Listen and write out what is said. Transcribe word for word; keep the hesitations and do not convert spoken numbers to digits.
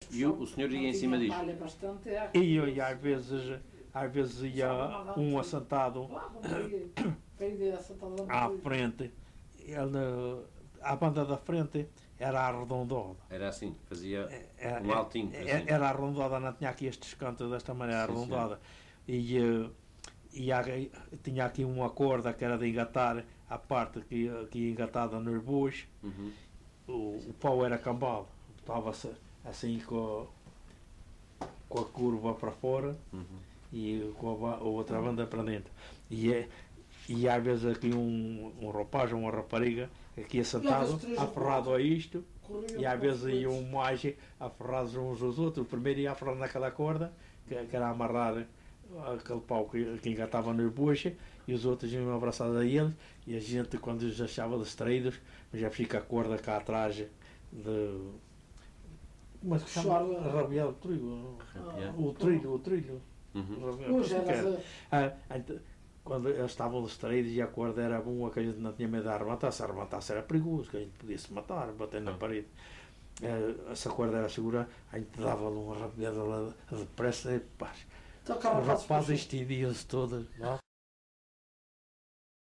E o, o senhor ia em cima disto? E eu ia, às vezes, às vezes ia um assentado à frente, ele, a banda da frente era arredondada. Era assim, fazia Era, um altinho. era, assim. era arredondada, não tinha aqui estes cantos desta maneira, Sim, arredondada. E, e há, tinha aqui uma corda que era de engatar a parte que, que ia engatada nos bois. Uhum. O, o pau era cambado, estava assim com a, com a curva para fora. Uhum. E com a, a outra banda para dentro. E, é, e às vezes aqui um, um rapaz ou uma rapariga aqui assentado, aferrado a isto, e às vezes iam mais aferrados uns aos outros. O primeiro ia aferrado naquela corda, que, que era amarrar aquele pau que, que engatava nos bois, e os outros iam abraçados a ele, e a gente, quando os achava distraídos, já fica a corda cá atrás de... Como é que se chama? Rabiar o trilho. O trilho, o trilho. Uhum. Ah, então, quando eles estavam distraídos e a corda era boa, que a gente não tinha medo de arrematar, se arrematasse era perigoso, que a gente podia se matar, bater na parede. Uh, essa corda era segura, a gente dava-lhe uma rabiada depressa e paz. Os rapazes estendiam-se todos.